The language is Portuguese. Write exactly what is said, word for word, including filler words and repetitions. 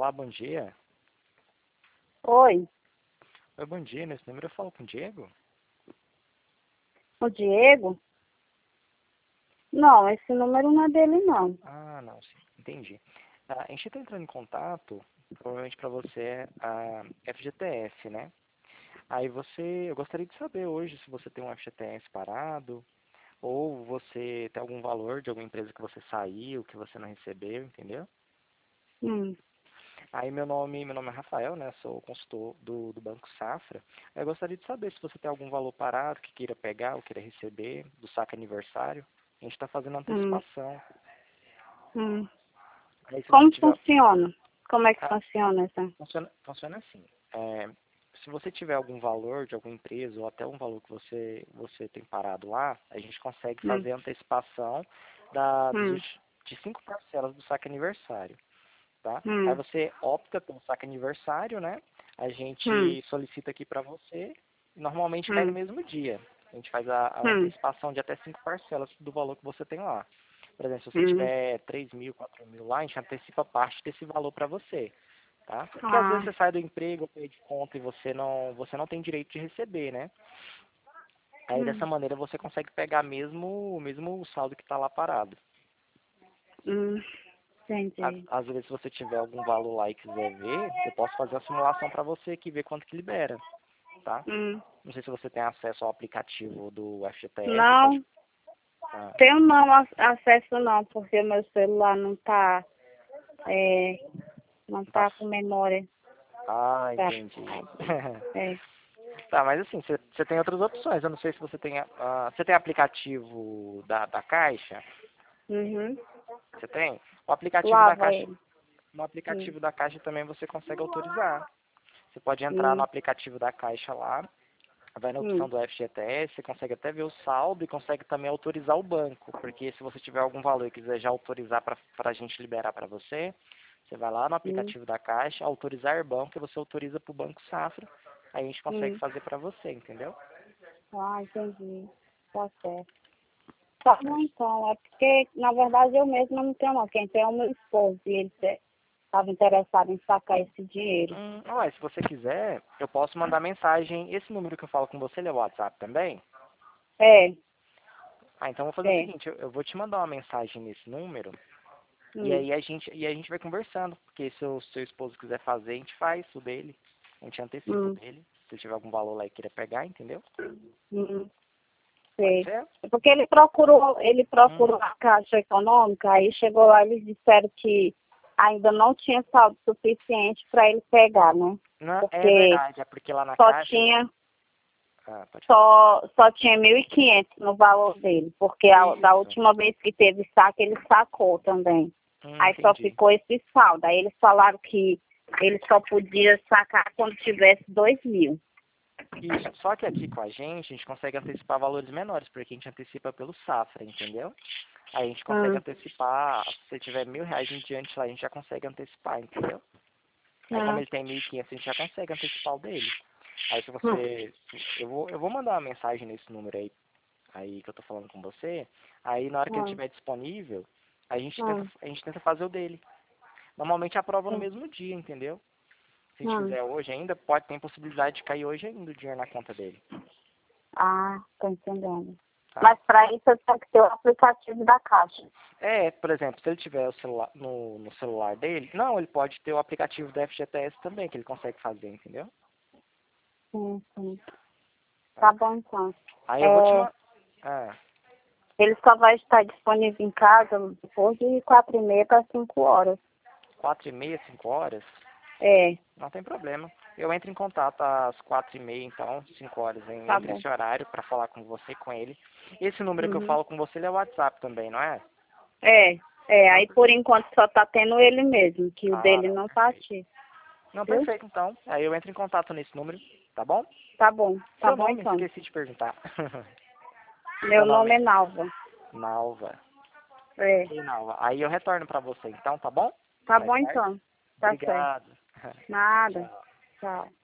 Olá, bom dia. Oi, Oi, bom dia. Nesse número eu falo com o Diego? o Diego? Não, esse número não é dele, não. Ah, não, sim. Entendi. Ah, a gente está entrando em contato, provavelmente para você, é a F G T S, né? Aí você, eu gostaria de saber hoje se você tem um F G T S parado, ou você tem algum valor de alguma empresa que você saiu, que você não recebeu, entendeu? Hum, Aí meu nome, meu nome é Rafael, né? Sou consultor do, do Banco Safra. Eu gostaria de saber se você tem algum valor parado que queira pegar ou queira receber do saque aniversário. A gente está fazendo hum, antecipação. hum. Aí se você Como tiver. funciona? Como é que Ah, funciona essa? funciona, funciona assim. É, se você tiver algum valor de alguma empresa ou até um valor que você, você tem parado lá, a gente consegue Hum, fazer a antecipação da, dos, hum, ulti- de cinco parcelas do saque aniversário. Tá? Aí hum, você opta pelo saque aniversário, né? A hum, gente solicita aqui para você e normalmente cai no hum, mesmo dia. A gente faz a, a hum, antecipação de até cinco parcelas do valor que você tem lá. Por exemplo, se você hum. tiver três mil, quatro mil lá, a gente antecipa parte desse valor para você, tá? Porque às vezes Ah, você sai do emprego, perde conta e você não, você não tem direito de receber, né? Aí hum, dessa maneira você consegue pegar mesmo, mesmo o saldo que está lá parado. hum, Às, entendi. às vezes, se você tiver algum valor lá e quiser ver, eu posso fazer a simulação para você aqui, ver quanto que libera, tá? Hum. Não sei se você tem acesso ao aplicativo do F G T S, pode... Não, Ah, tenho não ac- acesso não, porque meu celular não tá, é, não tá... tá com memória ah, pra entendi. é. Tá, mas assim, você você tem outras opções. Eu não sei se você tem... ah, você tem aplicativo da, da Caixa? Uhum. Você tem? O aplicativo da Lava Caixa... ele. No Hum, aplicativo da Caixa também você consegue autorizar. Você pode entrar no hum, aplicativo da Caixa lá, vai na opção hum, do F G T S, você consegue até ver o saldo e consegue também autorizar o banco, porque se você tiver algum valor e quiser já autorizar para a gente liberar para você, você vai lá no hum, aplicativo da Caixa, autorizar banco, e você autoriza para o Banco Safra, aí a gente consegue hum. fazer para você, entendeu? Ah, entendi. Tá certo. Tá bom, Mas, então. É porque, na verdade, eu mesma não tenho, não. Quem tem é o meu esposo. E ele estava interessado em sacar esse dinheiro. hum, ué, se você quiser, eu posso mandar mensagem, esse número que eu falo com você, ele é o WhatsApp também? É, Ah, então eu vou fazer o é. seguinte, eu, eu vou te mandar uma mensagem nesse número, e Hum, aí a gente, e a gente vai conversando, porque se o seu esposo quiser fazer, a gente faz o dele. A gente antecipa o hum, dele, se tiver algum valor lá e queira pegar, entendeu? hum, Pode sei. ser? É porque ele procurou, ele Hum. procurou a Caixa Econômica, aí chegou lá e eles disseram que ainda não tinha saldo suficiente para ele pegar, né? Não, é Porque verdade, é porque lá na só caixa. tinha Ah, pode falar. só, só tinha mil e quinhentos no valor dele, porque a, da Isso. última vez que teve saque, ele sacou também. Hum, Aí só entendi. ficou esse saldo. Aí eles falaram que ele só podia sacar quando tivesse dois mil. Isso. Só que aqui com a gente, a gente consegue antecipar valores menores, porque a gente antecipa pelo Safra, entendeu? Aí a gente consegue Hum, antecipar, se você tiver mil reais em diante lá, a gente já consegue antecipar, entendeu? Aí como hum, ele tem mil e quinhentos, a gente já consegue antecipar o dele. Aí se hum, você. Eu vou, eu vou mandar uma mensagem nesse número aí, aí que eu tô falando com você. Aí na hora que ele hum, estiver disponível, a gente tenta, hum, a gente tenta fazer o dele. Normalmente aprova no hum, mesmo dia, entendeu? Se a gente hum. fizer hoje ainda, pode ter possibilidade de cair hoje ainda o dinheiro na conta dele, Ah, tô entendendo. tá? Mas para isso eu tenho que ter o aplicativo da Caixa. É, por exemplo, se ele tiver o celular no, no celular dele, não, ele pode ter o aplicativo da F G T S também, que ele consegue fazer, entendeu? Sim, sim. Tá Tá? bom então. Aí eu vou te É, mandar. Ah, ele só vai estar disponível em casa depois de quatro e meia para cinco horas. quatro e meia, cinco horas, É, não tem problema. Eu entro em contato às quatro e meia, então, cinco horas, em- tá entre bom. esse horário, para falar com você e com ele. Esse número que eu Uhum. falo com você, ele é o WhatsApp também, não é? É, é, Não, aí per- por enquanto só tá tendo ele mesmo, que o ah, dele não, não tá perfeito. ativo, Não, viu? perfeito, então. Aí eu entro em contato nesse número, tá bom? Tá bom, tá Seu bom nome, então. esqueci de perguntar. Seu Meu nome nome é Nalva. é Nalva. É, Ok, Nalva. Aí eu retorno pra você, então, tá bom? tá Mais bom tarde. então. Tá certo. Obrigado. Nada. Tchau. Tchau.